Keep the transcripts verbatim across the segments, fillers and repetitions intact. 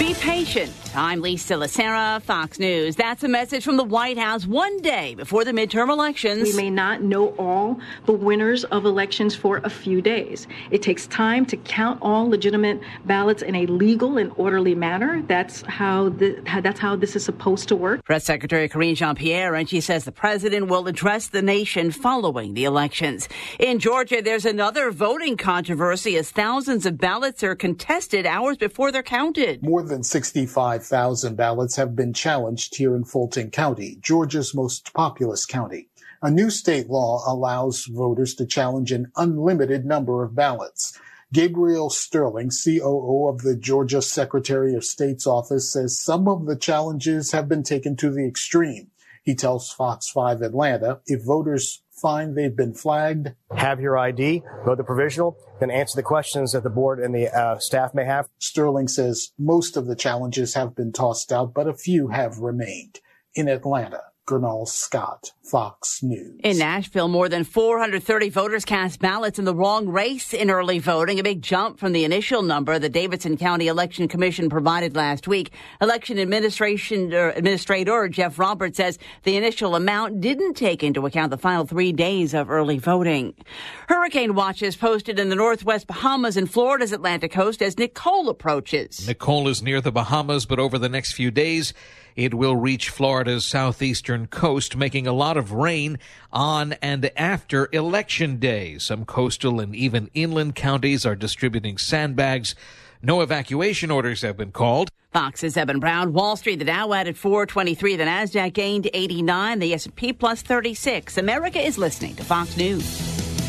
Be patient. I'm Lisa Lacera, Fox News. That's a message from the White House one day before the midterm elections. We may not know all the winners of elections for a few days. It takes time to count all legitimate ballots in a legal and orderly manner. That's how the, that's how this is supposed to work. Press Secretary Karine Jean-Pierre, and she says the president will address the nation following the elections. In Georgia, there's another voting controversy as thousands of ballots are contested hours before they're counted. More than sixty-five thousand ballots have been challenged here in Fulton County, Georgia's most populous county. A new state law allows voters to challenge an unlimited number of ballots. Gabriel Sterling, C O O of the Georgia Secretary of State's office, says some of the challenges have been taken to the extreme. He tells Fox five Atlanta if voters find they've been flagged, have your I D, vote the provisional, then answer the questions that the board and the uh, staff may have. Sterling says most of the challenges have been tossed out, but a few have remained. In Atlanta, Gernal Scott, Fox News. In Nashville, more than four hundred thirty voters cast ballots in the wrong race in early voting, a big jump from the initial number the Davidson County Election Commission provided last week. Election administration uh, Administrator Jeff Roberts says the initial amount didn't take into account the final three days of early voting. Hurricane watches posted in the northwest Bahamas and Florida's Atlantic coast as Nicole approaches. Nicole is near the Bahamas, but over the next few days, it will reach Florida's southeastern coast, making a lot of rain on and after Election Day. Some coastal and even inland counties are distributing sandbags. No evacuation orders have been called. Fox's Evan Brown. Wall Street, the Dow added four twenty-three. The Nasdaq gained eighty-nine. The S and P plus thirty-six. America is listening to Fox News.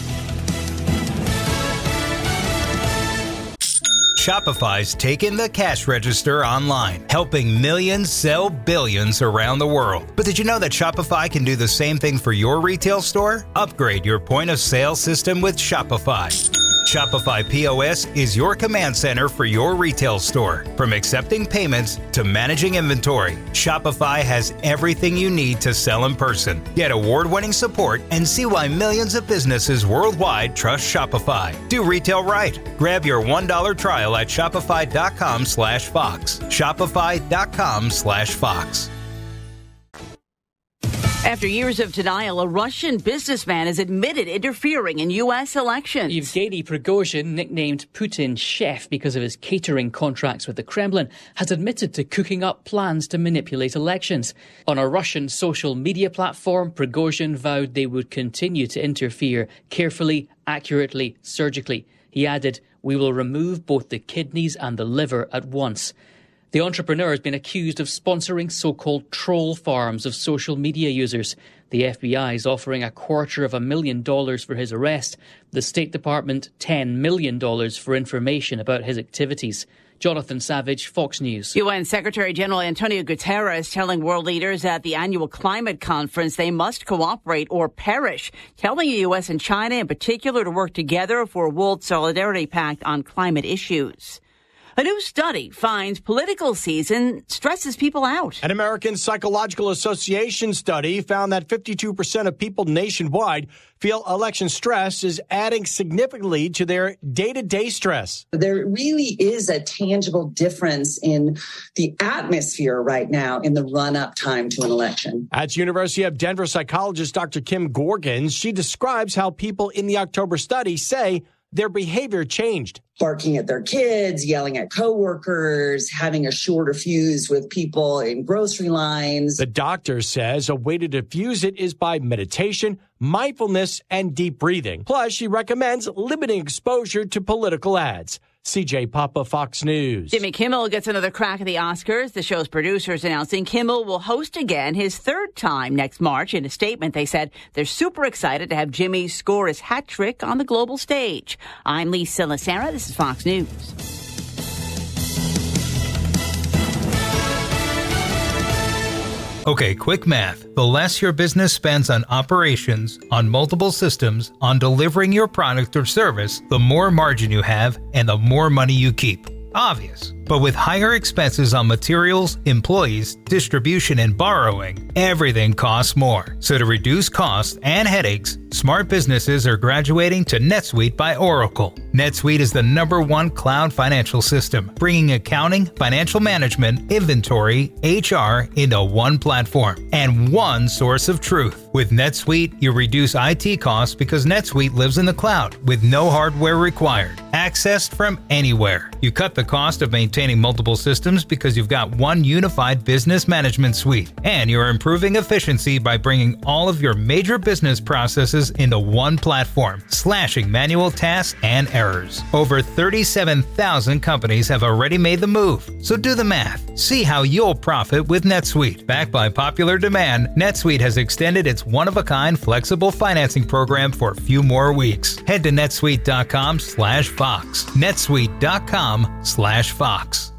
Shopify's taken the cash register online, helping millions sell billions around the world. But did you know that Shopify can do the same thing for your retail store? Upgrade your point of sale system with Shopify. Shopify P O S is your command center for your retail store. From accepting payments to managing inventory, Shopify has everything you need to sell in person. Get award-winning support and see why millions of businesses worldwide trust Shopify. Do retail right. Grab your one dollar trial at shopify.com slash Fox. Shopify.com slash Fox. After years of denial, a Russian businessman has admitted interfering in U S elections. Yevgeny Prigozhin, nicknamed Putin's chef because of his catering contracts with the Kremlin, has admitted to cooking up plans to manipulate elections. On a Russian social media platform, Prigozhin vowed they would continue to interfere carefully, accurately, surgically. He added, "We will remove both the kidneys and the liver at once." The entrepreneur has been accused of sponsoring so-called troll farms of social media users. The F B I is offering a quarter of a million dollars for his arrest. The State Department, ten million dollars for information about his activities. Jonathan Savage, Fox News. U N Secretary General Antonio Guterres telling world leaders at the annual climate conference they must cooperate or perish, telling the U S and China in particular to work together for a World Solidarity Pact on climate issues. A new study finds political season stresses people out. An American Psychological Association study found that fifty-two percent of people nationwide feel election stress is adding significantly to their day-to-day stress. There really is a tangible difference in the atmosphere right now in the run-up time to an election. At University of Denver psychologist Doctor Kim Gorgans, she describes how people in the October study say their behavior changed. Barking at their kids, yelling at coworkers, having a shorter fuse with people in grocery lines. The doctor says a way to diffuse it is by meditation, mindfulness, and deep breathing. Plus, she recommends limiting exposure to political ads. C J Papa, Fox News. Jimmy Kimmel gets another crack at the Oscars. The show's producers announcing Kimmel will host again his third time next March. In a statement, they said they're super excited to have Jimmy score his hat trick on the global stage. I'm Lisa Lacera. This is Fox News. Okay, quick math. The less your business spends on operations, on multiple systems, on delivering your product or service, the more margin you have and the more money you keep. Obvious. But with higher expenses on materials, employees, distribution, and borrowing, everything costs more. So to reduce costs and headaches, smart businesses are graduating to NetSuite by Oracle. NetSuite is the number one cloud financial system, bringing accounting, financial management, inventory, H R into one platform and one source of truth. With NetSuite, you reduce I T costs because NetSuite lives in the cloud with no hardware required, accessed from anywhere. You cut the cost of maintaining multiple systems because you've got one unified business management suite, and you're improving efficiency by bringing all of your major business processes into one platform, slashing manual tasks and errors. Over thirty-seven thousand companies have already made the move, so do the math. See how you'll profit with NetSuite. Backed by popular demand, NetSuite has extended its one-of-a-kind flexible financing program for a few more weeks. Head to netsuite dot com slash Fox. netsuite dot com slash Fox.